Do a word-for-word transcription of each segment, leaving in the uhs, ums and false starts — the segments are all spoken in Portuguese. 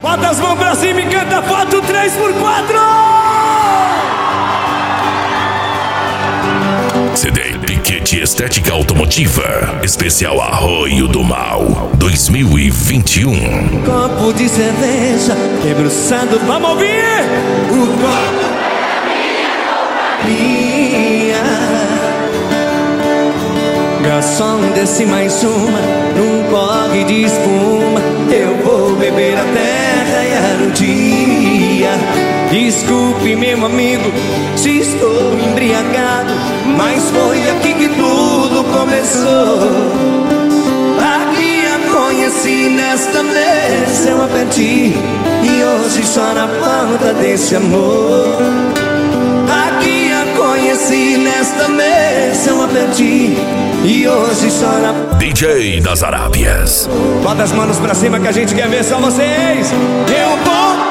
Bota as mãos pra cima e canta foto três por quatro. C D Piquete Estética Automotiva, especial Arroio do Mal dois mil e vinte e um. Copo de cerveja debruçado, vamos ouvir. O copo é minha. Garçom, desce mais uma num corre de espuma. Eu vou beber até raiar o dia. Desculpe, meu amigo, se estou embriagado, mas foi aqui que tudo começou. Aqui a conheci, nesta mesa eu a perdi, e hoje só na falta desse amor. Aqui a conheci, nesta mesa eu a perdi, e hoje só na... D J das Arábias. Bota as mãos pra cima que a gente quer ver só vocês. Eu vou...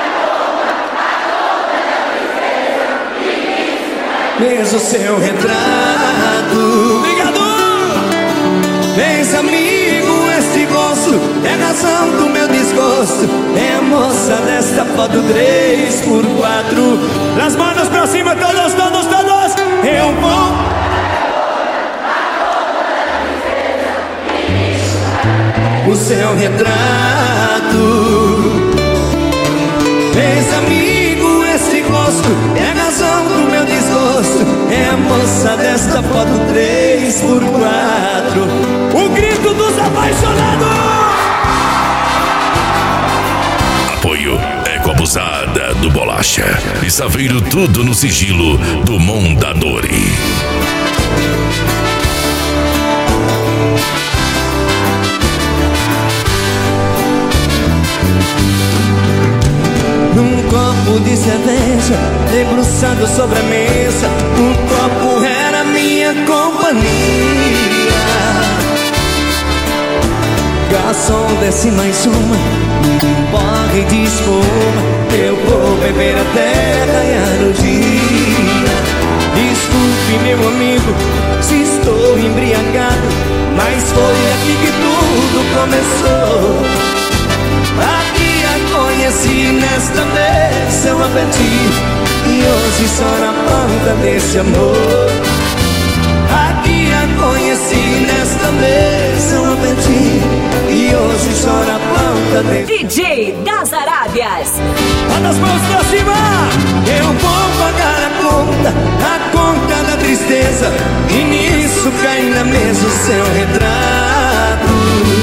Vejo seu retrato. Obrigado! Vês, amigo, este gosto é razão do meu desgosto. É a moça desta foto três por quatro. As mãos pra cima, todos, todos, todos. Eu vou. O seu retrato. Vês, amigo, este gosto é razão do meu desgosto. É a moça desta foto três por quatro. O grito dos apaixonados. Apoio Eco Abusada do Bolacha e Saveiro, tudo no sigilo do Mondadori. Num copo de cerveja debruçado sobre a mesa, o copo era minha companhia. Garçom, desce mais uma, um porre de espuma. Eu vou beber até raiar o dia. Desculpe, meu amigo, se estou embriagado, mas foi aqui que tudo começou. Aqui a conheci, nesta mesa eu a perdi, e hoje só na ponta desse amor. Aqui a conheci, nesta mesa eu a perdi, e hoje só na ponta desse... D J das Arábias. Bota as mãos pra cima. Eu vou pagar a conta, a conta da tristeza, e nisso cai na mesa o seu retrato.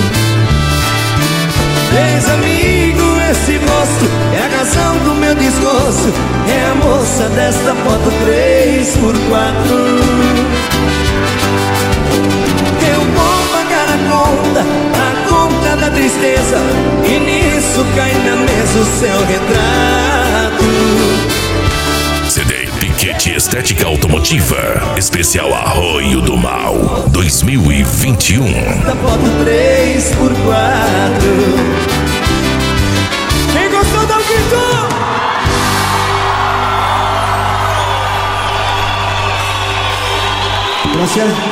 Vês, amigo, esse rosto é a razão do meu desgosto. É a moça desta foto três por quatro. Eu vou pagar a conta, a conta da tristeza, e nisso cai na mesa o seu retrato. C D Piquete Estética Automotiva, especial Arroio do Mal dois mil e vinte e um. Da foto três por quatro. Quem gostou dá um grito! Gracias.